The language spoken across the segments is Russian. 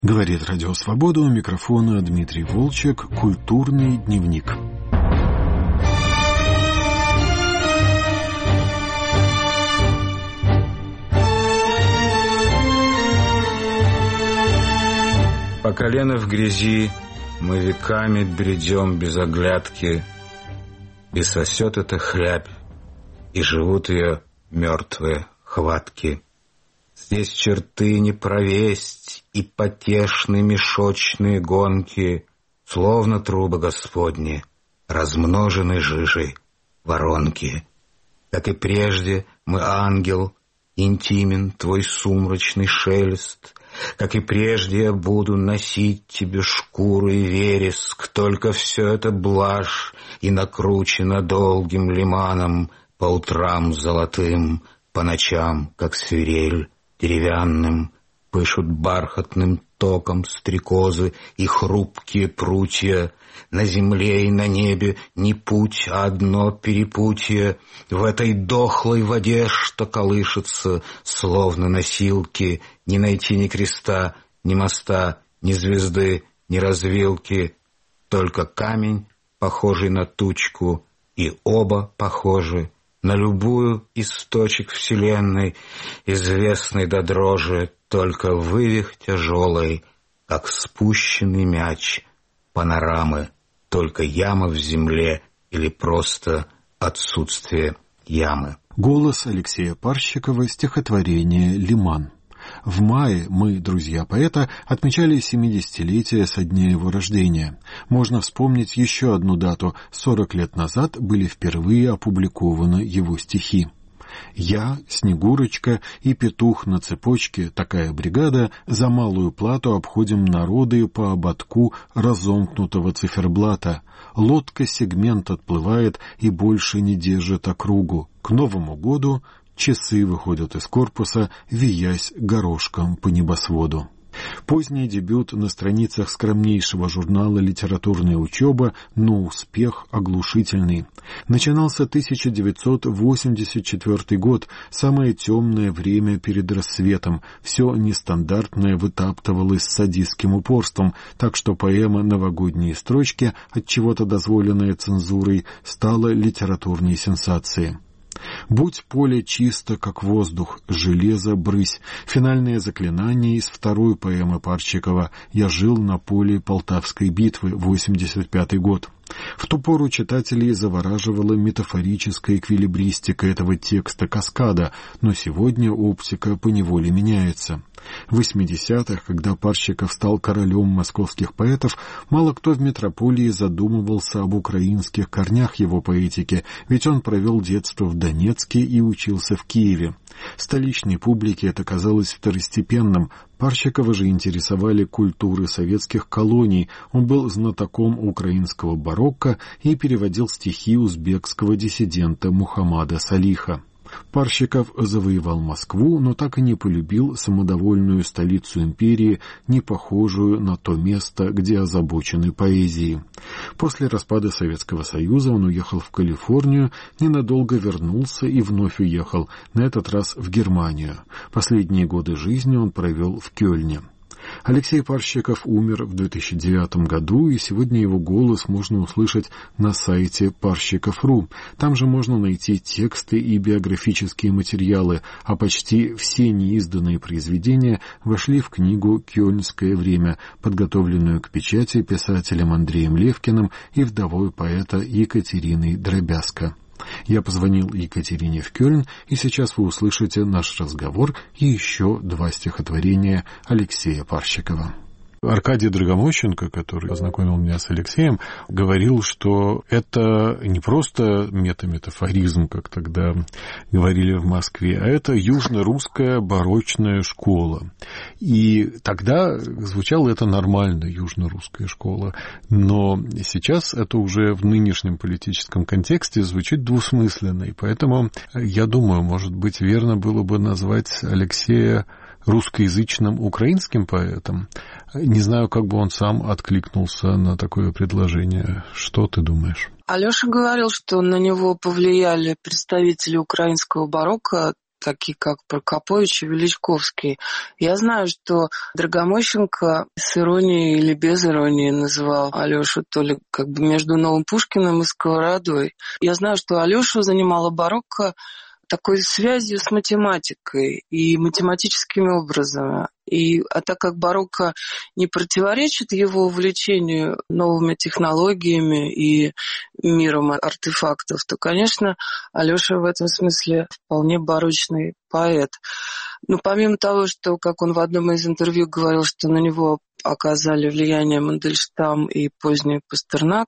Говорит Радио Свобода, у микрофона Дмитрий Волчек, «Культурный дневник». По колено в грязи мы веками бредем без оглядки, и сосет эта хлябь, и живут ее мертвые хватки. Здесь черты не провесть, и потешны мешочные гонки, словно трубы Господни, размножены жижей воронки. Как и прежде, мы ангел, интимен твой сумрачный шелест. Как и прежде, я буду носить тебе шкуру и вереск, только все это блажь и накручено долгим лиманом, по утрам золотым, по ночам, как свирель деревянным, пышут бархатным током стрекозы и хрупкие прутья. На земле и на небе не путь, а одно перепутье. В этой дохлой воде, что колышется, словно носилки, не найти ни креста, ни моста, ни звезды, ни развилки. Только камень, похожий на тучку, и оба похожи на любую из точек вселенной, известной до дрожи, только вывих тяжелый, как спущенный мяч панорамы, только яма в земле или просто отсутствие ямы. Голос Алексея Парщикова, стихотворение «Лиман». В мае мы, друзья поэта, отмечали 70-летие со дня его рождения. Можно вспомнить еще одну дату. 40 лет назад были впервые опубликованы его стихи. «Я, Снегурочка и петух на цепочке, такая бригада, за малую плату обходим народы по ободку разомкнутого циферблата. Лодка сегмент отплывает и больше не держит округу. К Новому году часы выходят из корпуса, виясь горошком по небосводу». Поздний дебют на страницах скромнейшего журнала «Литературная учеба», но успех оглушительный. Начинался 1984 год, самое темное время перед рассветом. Все нестандартное вытаптывалось с садистским упорством, так что поэма «Новогодние строчки», отчего-то дозволенная цензурой, стала литературной сенсацией. «Будь поле чисто, как воздух, железо брысь» — финальное заклинание из второй поэмы Парщикова «Я жил на поле Полтавской битвы», 85 год. В ту пору читателей завораживала метафорическая эквилибристика этого текста «Каскада», но сегодня оптика поневоле меняется. В 80-х, когда Парщиков стал королем московских поэтов, мало кто в метрополии задумывался об украинских корнях его поэтики, ведь он провел детство в Донецке и учился в Киеве. Столичной публике это казалось второстепенным. Парщикова же интересовали культуры советских колоний. Он был знатоком украинского барокко и переводил стихи узбекского диссидента Мухаммада Салиха. Парщиков завоевал Москву, но так и не полюбил самодовольную столицу империи, не похожую на то место, где озабочены поэзией. После распада Советского Союза он уехал в Калифорнию, ненадолго вернулся и вновь уехал, на этот раз в Германию. Последние годы жизни он провел в Кёльне. Алексей Парщиков умер в 2009 году, и сегодня его голос можно услышать на сайте Парщиков.ру. Там же можно найти тексты и биографические материалы, а почти все неизданные произведения вошли в книгу «Кёльнское время», подготовленную к печати писателем Андреем Левкиным и вдовой поэта Екатериной Дробязко. Я позвонил Екатерине в Кёльн, и сейчас вы услышите наш разговор и еще 2 стихотворения Алексея Парщикова. Аркадий Драгомощенко, который познакомил меня с Алексеем, говорил, что это не просто метаметафоризм, как тогда говорили в Москве, а это южно-русская барочная школа. И тогда звучало это нормально, южно-русская школа. Но сейчас это уже в нынешнем политическом контексте звучит двусмысленно. И поэтому, я думаю, может быть, верно было бы назвать Алексея русскоязычным украинским поэтом. Не знаю, как бы он сам откликнулся на такое предложение. Что ты думаешь? Алёша говорил, что на него повлияли представители украинского барокко, такие как Прокопович и Величковский. Я знаю, что Драгомощенко с иронией или без иронии называл Алёшу то ли как бы между Новым Пушкиным и Сковородой. Я знаю, что Алёшу занимала барокко такой связью с математикой и математическими образами. А так как барокко не противоречит его увлечению новыми технологиями и миром артефактов, то, конечно, Алёша в этом смысле вполне барочный поэт. Но помимо того, что, как он в одном из интервью говорил, что на него оказали влияние Мандельштам и поздний Пастернак,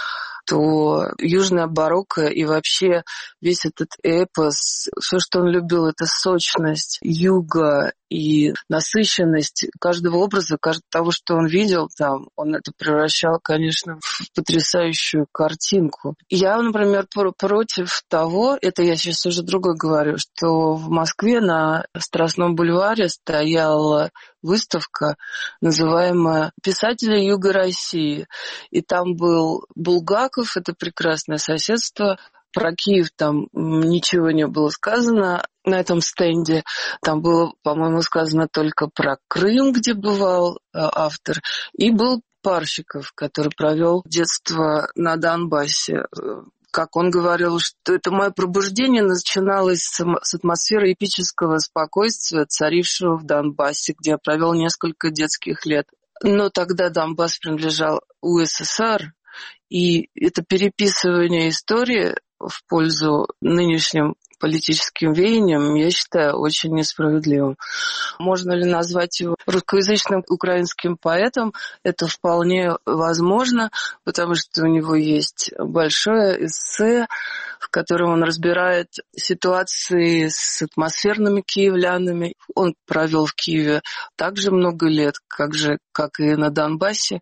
то южная барокко и вообще весь этот эпос, все, что он любил, это сочность юга и насыщенность каждого образа, того, что он видел там, он это превращал, конечно, в потрясающую картинку. Я, например, против того, это я сейчас уже другое говорю, что в Москве на Страстном бульваре стояла выставка, называемая «Писатели Юга России». И там был Булгаков, это прекрасное соседство. Про Киев там ничего не было сказано на этом стенде. Там было, по-моему, сказано только про Крым, где бывал автор. И был Парщиков, который провел детство на Донбассе. Как он говорил, что это мое пробуждение начиналось с атмосферы эпического спокойствия, царившего в Донбассе, где я провел несколько детских лет. Но тогда Донбасс принадлежал УССР, и это переписывание истории в пользу нынешним политическим веянием, я считаю, очень несправедливым. Можно ли назвать его русскоязычным украинским поэтом? Это вполне возможно, потому что у него есть большое эссе, в котором он разбирает ситуации с атмосферными киевлянами. Он провел в Киеве также много лет, как и на Донбассе.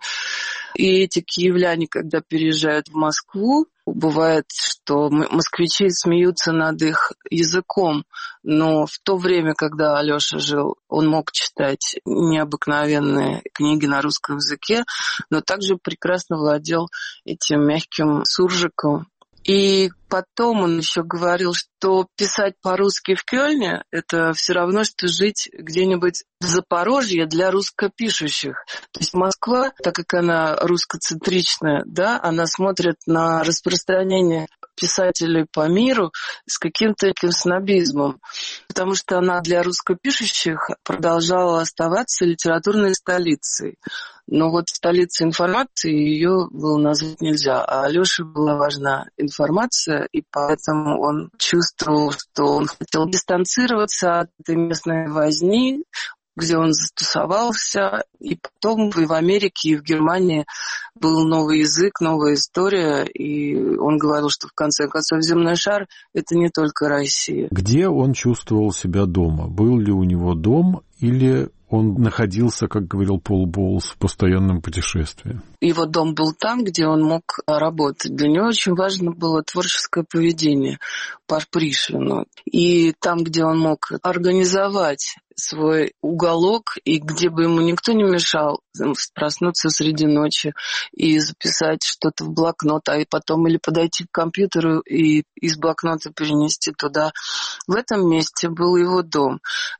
И эти киевляне, когда переезжают в Москву, бывает, что москвичи смеются над их языком, но в то время, когда Алёша жил, он мог читать необыкновенные книги на русском языке, но также прекрасно владел этим мягким суржиком. И потом он еще говорил, что писать по-русски в Кёльне – это все равно, что жить где-нибудь в Запорожье для русскопишущих. То есть Москва, так как она русскоцентричная, да, она смотрит на распространение писателей по миру с каким-то таким снобизмом, потому что она для русскопишущих продолжала оставаться литературной столицей. Но вот столицей информации ее было назвать нельзя, а Алёше была важна информация, и поэтому он чувствовал, что он хотел дистанцироваться от этой местной возни, где он затусовался, и потом и в Америке, и в Германии был новый язык, новая история, и он говорил, что в конце концов земной шар — это не только Россия. Где он чувствовал себя дома? Был ли у него дом, или он находился, как говорил Пол Боулс, в постоянном путешествии? Его дом был там, где он мог работать. Для него очень важно было творческое поведение по Пришвину. И там, где он мог организовать свой уголок, и где бы ему никто не мешал проснуться среди ночи и записать что-то в блокнот, а и потом или подойти к компьютеру и из блокнота перенести туда. В этом месте был его дом.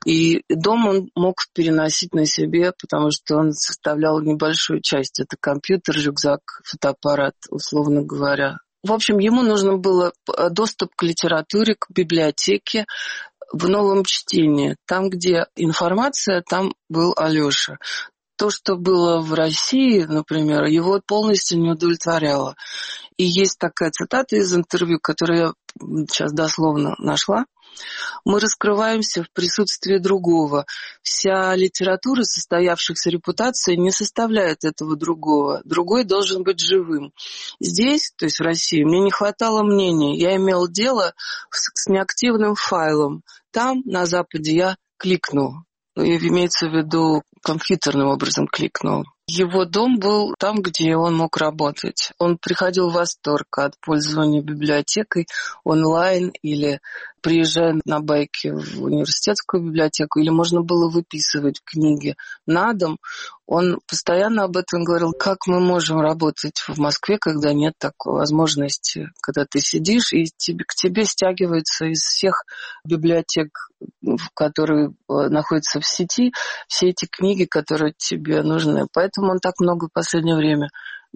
И дом он мог переносить на себе, потому что он составлял небольшую часть. Это компьютер, рюкзак, фотоаппарат, условно говоря. В общем, ему нужно было доступ к литературе, к библиотеке, в новом чтении. Там, где информация, там был Алёша. То, что было в России, например, его полностью не удовлетворяло. И есть такая цитата из интервью, которую я сейчас дословно нашла. «Мы раскрываемся в присутствии другого. Вся литература состоявшихся репутаций не составляет этого другого. Другой должен быть живым. Здесь, то есть в России, мне не хватало мнений. Я имел дело с неактивным файлом. Там, на Западе, я кликнул». Имеется в виду компьютерным образом кликнул. Его дом был там, где он мог работать. Он приходил в восторг от пользования библиотекой онлайн или приезжая на байке в университетскую библиотеку, или можно было выписывать книги на дом. Он постоянно об этом говорил, как мы можем работать в Москве, когда нет такой возможности, когда ты сидишь, и к тебе стягиваются из всех библиотек, которые находятся в сети, все эти книги, которые тебе нужны. Поэтому он так много в последнее время,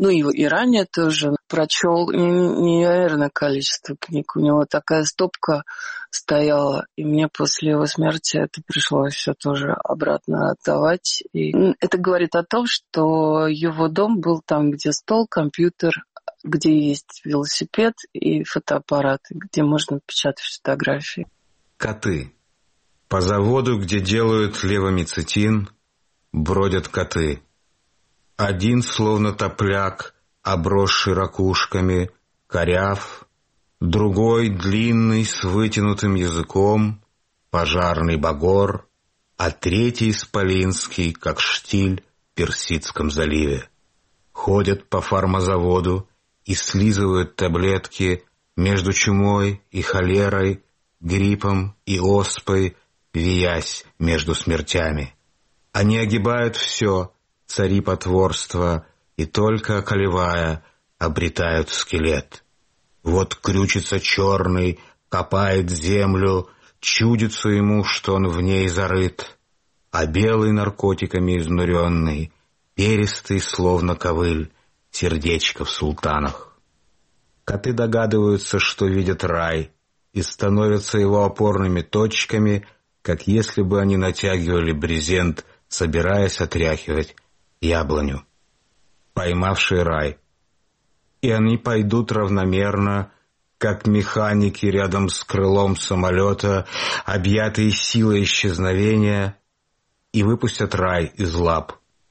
и ранее тоже прочел невероятное количество книг. У него такая стопка стояла, и мне после его смерти это пришлось все тоже обратно отдавать. И это говорит о том, что его дом был там, где стол, компьютер, где есть велосипед и фотоаппарат, где можно печатать фотографии. Коты. По заводу, где делают левомицетин, бродят коты. Один, словно топляк, обросший ракушками, коряв, другой, длинный, с вытянутым языком, пожарный багор, а третий, исполинский, как штиль в Персидском заливе. Ходят по фармазаводу и слизывают таблетки между чумой и холерой, гриппом и оспой, виясь между смертями. Они огибают все, цари потворства, и только околевая, обретают скелет. Вот крючится черный, копает землю, чудится ему, что он в ней зарыт, а белый наркотиками изнуренный, перистый, словно ковыль, сердечко в султанах. Коты догадываются, что видят рай, и становятся его опорными точками, как если бы они натягивали брезент, собираясь отряхивать яблоню, поймавший рай. И они пойдут равномерно, как механики рядом с крылом самолета, объятые силой исчезновения, и выпустят рай из лап.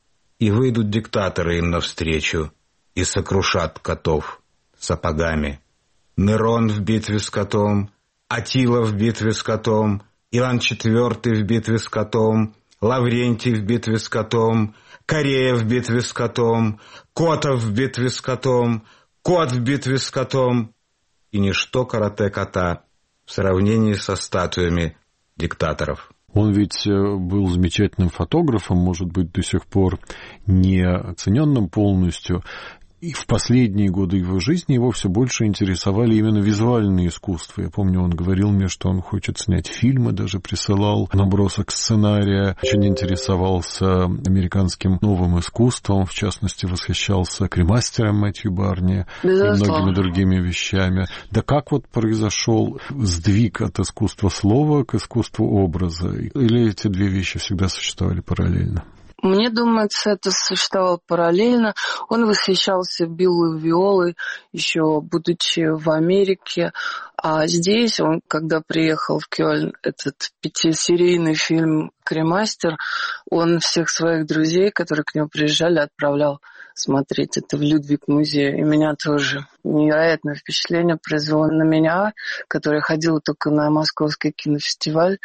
И выйдут диктаторы им навстречу и сокрушат котов сапогами. Нерон в битве с котом, Атила в битве с котом, Иван IV в битве с котом, Лаврентий в битве с котом, Корея в битве с котом, Котов в битве с котом, кот в битве с котом. И ничто карате кота в сравнении со статуями диктаторов. Он ведь был замечательным фотографом, может быть, до сих пор не оцененным полностью. И в последние годы его жизни его все больше интересовали именно визуальные искусства. Я помню, он говорил мне, что он хочет снять фильмы, даже присылал набросок сценария. Очень интересовался американским новым искусством, в частности, восхищался кремастером Мэтью Барни и многими другими вещами. Да как вот произошел сдвиг от искусства слова к искусству образа? Или эти две вещи всегда существовали параллельно? Мне думается, это существовало параллельно. Он восхищался Биллой Виолой, еще будучи в Америке. А здесь он, когда приехал в Кёльн, этот 5-серийный фильм «Кремастер», он всех своих друзей, которые к нему приезжали, отправлял смотреть это в Людвиг-музей. И меня тоже невероятное впечатление произвело на меня, которая ходила только на Московский кинофестиваль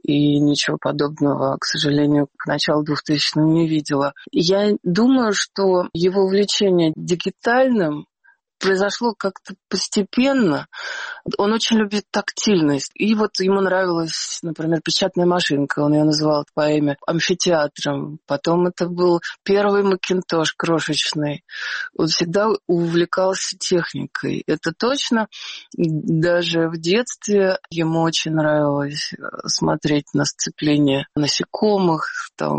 и ничего подобного, к сожалению, к началу 2000-х не видела. Я думаю, что его увлечение дигитальным произошло как-то постепенно. Он очень любит тактильность. И вот ему нравилась, например, печатная машинка. Он ее называл в поэме «Амфитеатром». Потом это был первый Макинтош крошечный. Он всегда увлекался техникой. Это точно. Даже в детстве ему очень нравилось смотреть на сцепление насекомых,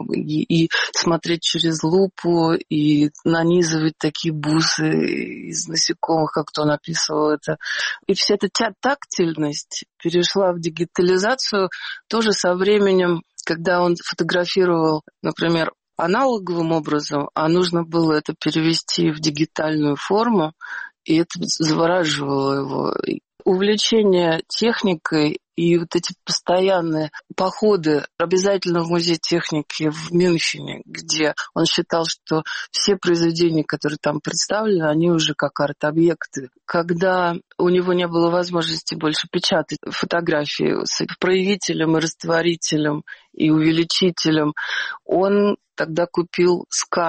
и смотреть через лупу, и нанизывать такие бусы из насекомых, как-то он описывал это. И вся эта тактильность перешла в дигитализацию тоже со временем, когда он фотографировал, например, аналоговым образом, а нужно было это перевести в дигитальную форму, и это завораживало его. Увлечение техникой и вот эти постоянные походы обязательно в музей техники в Мюнхене, где он считал, что все произведения, которые там представлены, они уже как арт-объекты. Когда у него не было возможности больше печатать фотографии с проявителем и растворителем и увеличителем, он тогда купил сканер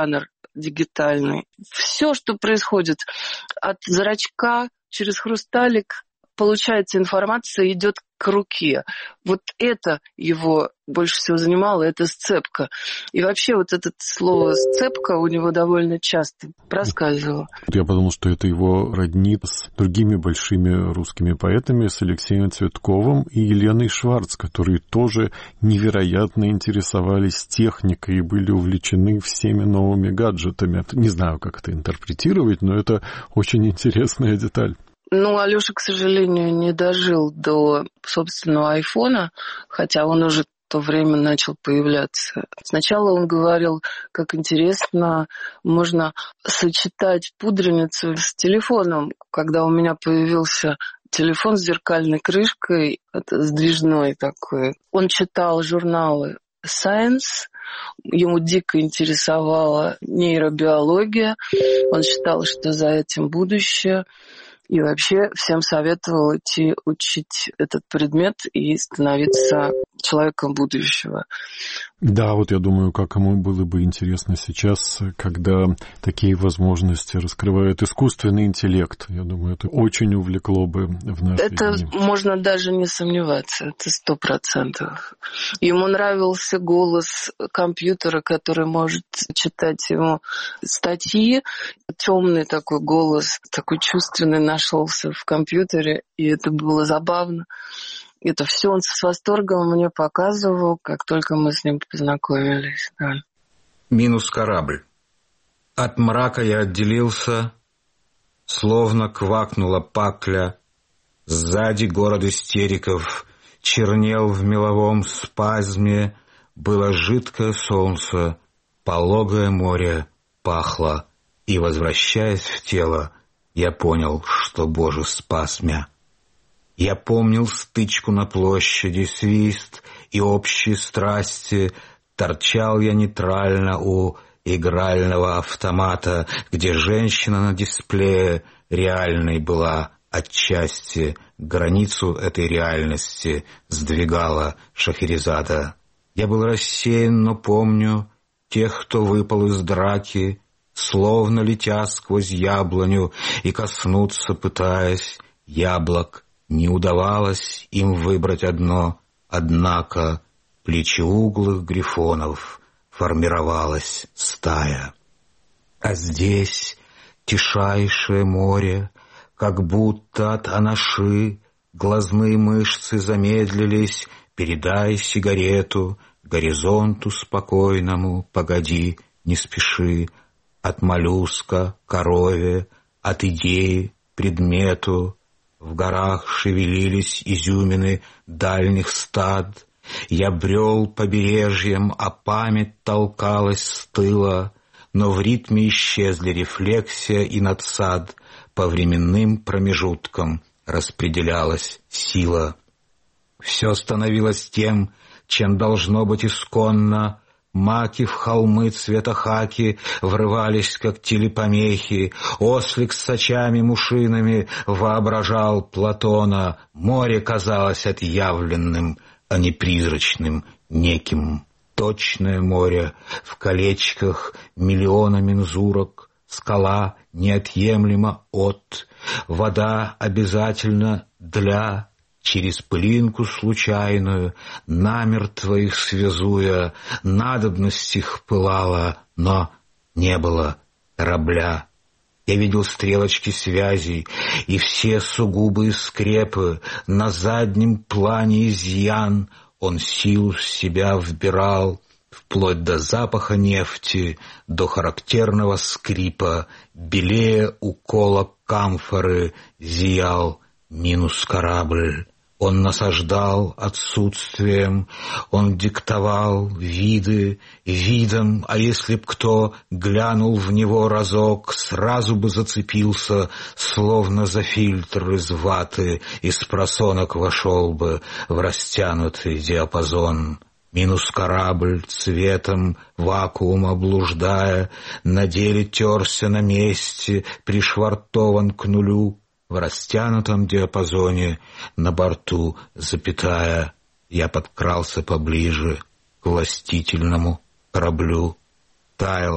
дигитальный. Все, что происходит от зрачка через хрусталик, получается информация, идет к руке. Вот это его больше всего занимало, это сцепка. И вообще вот это слово «сцепка» у него довольно часто проскальзывало. Я подумал, что это его роднит с другими большими русскими поэтами, с Алексеем Цветковым и Еленой Шварц, которые тоже невероятно интересовались техникой и были увлечены всеми новыми гаджетами. Не знаю, как это интерпретировать, но это очень интересная деталь. Алёша, к сожалению, не дожил до собственного айфона, хотя он уже в то время начал появляться. Сначала он говорил, как интересно, можно сочетать пудреницу с телефоном. Когда у меня появился телефон с зеркальной крышкой, это сдвижной такой, он читал журналы Science, ему дико интересовала нейробиология, он считал, что за этим будущее. И вообще всем советовал идти учить этот предмет и становиться человеком будущего. Да, вот я думаю, как ему было бы интересно сейчас, когда такие возможности раскрывает искусственный интеллект. Я думаю, это очень увлекло бы в наши дни. Это можно даже не сомневаться, это 100%. Ему нравился голос компьютера, который может читать ему статьи. Темный такой голос, такой чувственный нашелся в компьютере, и это было забавно. Это все он с восторгом мне показывал, как только мы с ним познакомились. Да. Минус корабль. От мрака я отделился, словно квакнула пакля. Сзади город истериков чернел в меловом спазме. Было жидкое солнце, пологое море пахло. И, возвращаясь в тело, я понял, что Боже спас мя. Я помнил стычку на площади, свист и общие страсти. Торчал я нейтрально у игрального автомата, где женщина на дисплее реальной была отчасти. Границу этой реальности сдвигала Шахерезада. Я был рассеян, но помню тех, кто выпал из драки, словно летя сквозь яблоню и коснуться пытаясь яблок. Не удавалось им выбрать одно, однако плечеуглых грифонов формировалась стая. А здесь тишайшее море, как будто от анаши глазные мышцы замедлились. Передай сигарету горизонту спокойному, погоди, не спеши. От моллюска корове, от идеи предмету. В горах шевелились изюмины дальних стад. Я брел побережьем, а память толкалась с тыла, но в ритме исчезли рефлексия и надсад. По временным промежуткам распределялась сила. Все становилось тем, чем должно быть исконно. Маки в холмы цвета хаки врывались, как телепомехи. Ослик с очами мушиными воображал Платона. Море казалось отъявленным, а не призрачным, неким. Точное море в колечках миллиона мензурок. Скала неотъемлема от. Вода обязательно для. Через пылинку случайную, намертво их связуя, надобность их пылала, но не было корабля. Я видел стрелочки связей и все сугубые скрепы, на заднем плане изъян. Он силу в себя вбирал, вплоть до запаха нефти, до характерного скрипа, белее укола камфоры зиял минус корабль. Он насаждал отсутствием, он диктовал виды видом, а если б кто глянул в него разок, сразу бы зацепился, словно за фильтр из ваты, из просонок вошел бы в растянутый диапазон. Минус корабль цветом вакуума блуждая, на деле терся на месте, пришвартован к нулю. В растянутом диапазоне на борту запятая, я подкрался поближе к властительному кораблю. Таял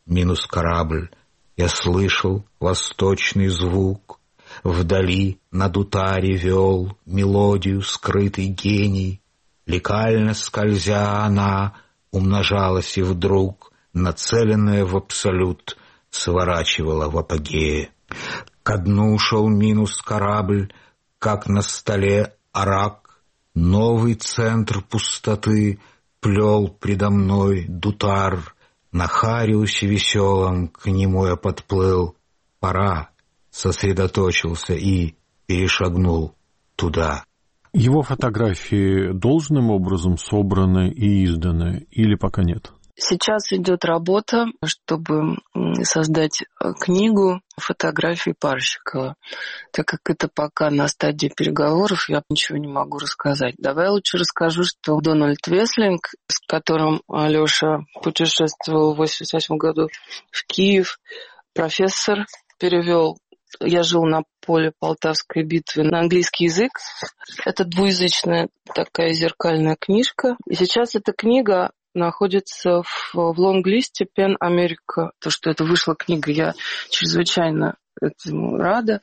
минус корабль. Я слышал восточный звук. Вдали над Утари вел мелодию скрытый гений. Лекально скользя она умножалась и вдруг, нацеленная в абсолют, сворачивала в апогее. Ко дну шел минус корабль, как на столе арак. Новый центр пустоты плел предо мной Дутар. На Хариусе веселом к нему я подплыл. Пора, сосредоточился и перешагнул туда. Его фотографии должным образом собраны и изданы или пока нет? Сейчас идет работа, чтобы создать книгу фотографий Парщикова. Так как это пока на стадии переговоров, я ничего не могу рассказать. Давай лучше расскажу, что Дональд Веслинг, с которым Алёша путешествовал в 1988 году в Киев, профессор, перевел «Я жил на поле Полтавской битвы» на английский язык. Это двуязычная такая зеркальная книжка. И сейчас эта книга находится в лонглисте Пен Америка. То, что это вышла книга, я чрезвычайно этому рада.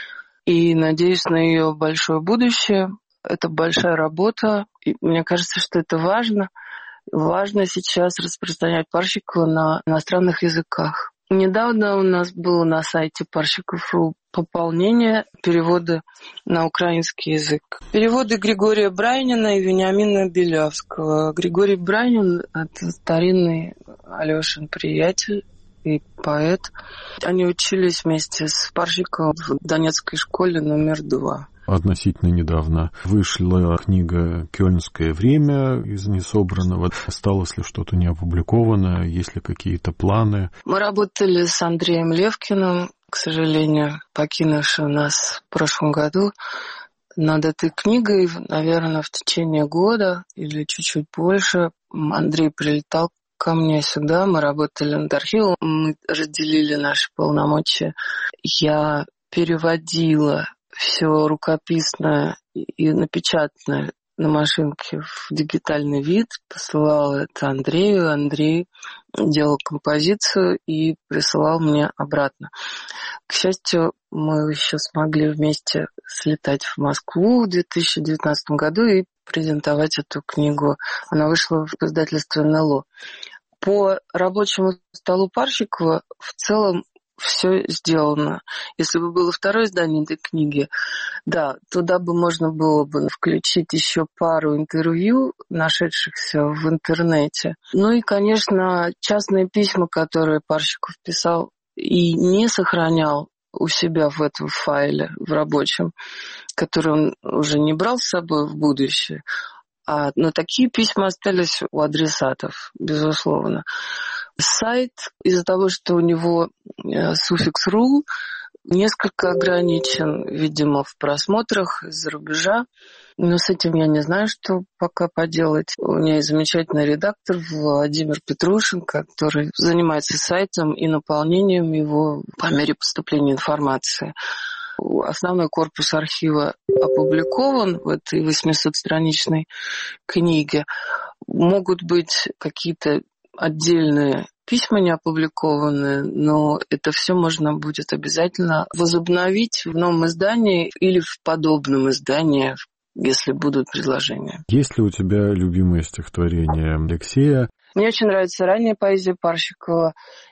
И надеюсь на ее большое будущее. Это большая работа. И мне кажется, что это важно. Важно сейчас распространять Парщикова на иностранных языках. Недавно у нас было на сайте Парщиков.ру пополнение перевода на украинский язык. Переводы Григория Брайнина и Вениамина Белявского. Григорий Брайнин — это старинный Алёшин приятель и поэт. Они учились вместе с Парщиковым в Донецкой школе номер 2. Относительно недавно вышла книга «Кёльнское время» из несобранного. Осталось ли что-то не опубликовано? Есть ли какие-то планы? Мы работали с Андреем Левкиным, к сожалению, покинувшим нас в прошлом году, над этой книгой, наверное, в течение года или чуть-чуть больше. Андрей прилетал ко мне сюда, мы работали над архивом, мы разделили наши полномочия. Я переводила все рукописное и напечатанное на машинке в дигитальный вид, посылала это Андрею. Андрей делал композицию и присылал мне обратно. К счастью, мы еще смогли вместе слетать в Москву в 2019 году и презентовать эту книгу. Она вышла в издательстве НЛО. По рабочему столу Парщикова в целом все сделано. Если бы было второе издание этой книги, да, туда бы можно было бы включить еще пару интервью, нашедшихся в интернете. Ну и, конечно, частные письма, которые Парщиков писал и не сохранял у себя в этом файле, в рабочем, который он уже не брал с собой в будущее. Но такие письма остались у адресатов, безусловно. Сайт, из-за того, что у него суффикс .ru, несколько ограничен, видимо, в просмотрах из-за рубежа. Но с этим я не знаю, что пока поделать. У меня есть замечательный редактор Владимир Петрушин, который занимается сайтом и наполнением его по мере поступления информации. Основной корпус архива опубликован в этой 800-страничной книге. Могут быть какие-то отдельные письма не опубликованные, но это все можно будет обязательно возобновить в новом издании или в подобном издании, если будут предложения. Есть ли у тебя любимое стихотворение Алексея? Мне очень нравится ранняя поэзия Парщикова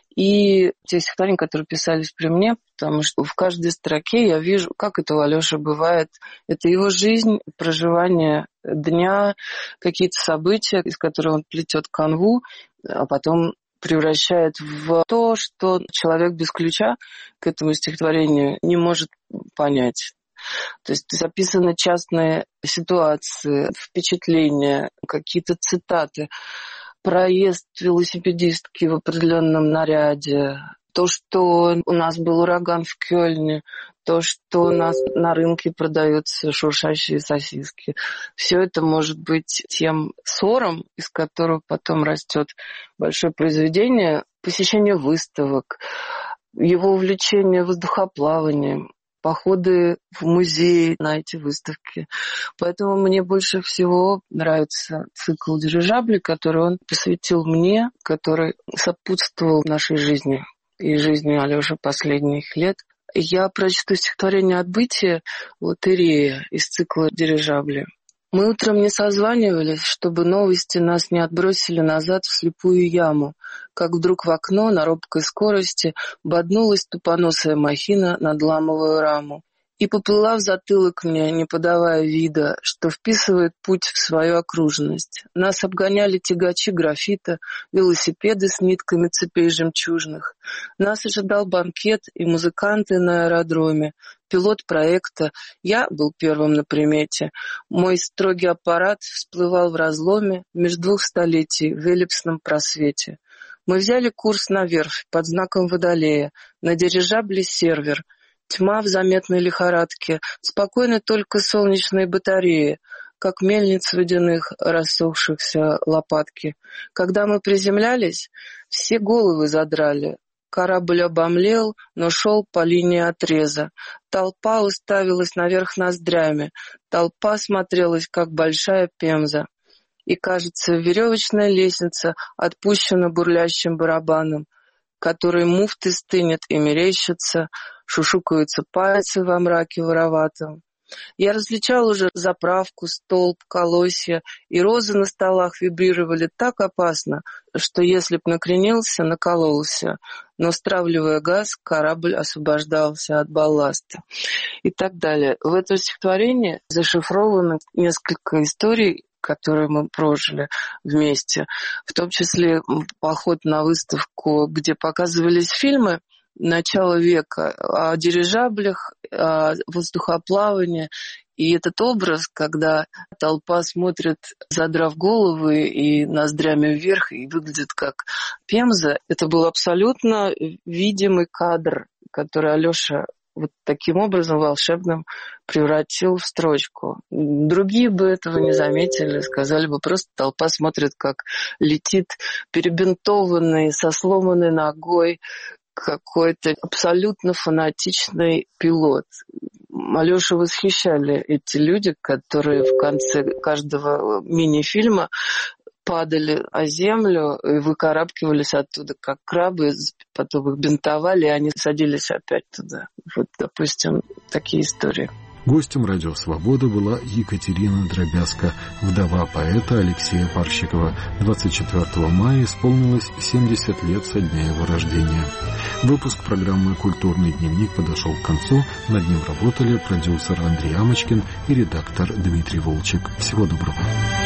и те стихотворения, которые писались при мне, потому что в каждой строке я вижу, как это у Алёши бывает. Это его жизнь, проживание дня, какие-то события, из которых он плетет канву, а потом превращает в то, что человек без ключа к этому стихотворению не может понять. То есть записаны частные ситуации, впечатления, какие-то цитаты, проезд велосипедистки в определенном наряде, то, что у нас был ураган в Кёльне, то, что у нас на рынке продаются шуршащие сосиски. Все это может быть тем сором, из которого потом растет большое произведение, посещение выставок, его увлечение воздухоплаванием. походы в музей на эти выставки. Поэтому мне больше всего нравится цикл «Дирижабли», который он посвятил мне, который сопутствовал нашей жизни и жизни Алёши последних лет. Я прочту стихотворение «Отбытие» Лотерея из цикла «Дирижабли». Мы утром не созванивались, чтобы новости нас не отбросили назад в слепую яму, как вдруг в окно на робкой скорости боднулась тупоносая махина на дламовую раму и поплыла в затылок мне, не подавая вида, что вписывает путь в свою окружность. Нас обгоняли тягачи графита, велосипеды с нитками цепей жемчужных. Нас ожидал банкет и музыканты на аэродроме, пилот проекта. Я был первым на примете. Мой строгий аппарат всплывал в разломе между двух столетий в эллипсном просвете. Мы взяли курс на верфь под знаком Водолея, на дирижабле сервер. Тьма в заметной лихорадке, спокойны только солнечные батареи, как мельниц водяных, рассохшихся лопатки. Когда мы приземлялись, все головы задрали. Корабль обомлел, но шел по линии отреза. Толпа уставилась наверх ноздрями. Толпа смотрелась, как большая пемза. И, кажется, веревочная лестница отпущена бурлящим барабаном, который муфты стынет и мерещится, шушукаются пальцы во мраке вороватом. Я различал уже заправку, столб, колосья, и розы на столах вибрировали так опасно, что если б накренился, накололся. Но, стравливая газ, корабль освобождался от балласта. И так далее. В этом стихотворении зашифровано несколько историй, которые мы прожили вместе. В том числе поход на выставку, где показывались фильмы начала века о дирижаблях, о воздухоплавании. И этот образ, когда толпа смотрит, задрав головы и ноздрями вверх, и выглядит как пемза, это был абсолютно видимый кадр, который Алёша вот таким образом волшебным превратил в строчку. Другие бы этого не заметили, сказали бы, просто толпа смотрит, как летит перебинтованный, со сломанной ногой какой-то абсолютно фанатичный пилот. Алёшу восхищали эти люди, которые в конце каждого мини-фильма падали о землю и выкарабкивались оттуда, как крабы, потом их бинтовали, и они садились опять туда. Вот, допустим, такие истории. Гостем «Радио Свобода» была Екатерина Дробязко, вдова поэта Алексея Парщикова. 24 мая исполнилось 70 лет со дня его рождения. Выпуск программы «Культурный дневник» подошел к концу. Над ним работали продюсер Андрей Амочкин и редактор Дмитрий Волчек. Всего доброго.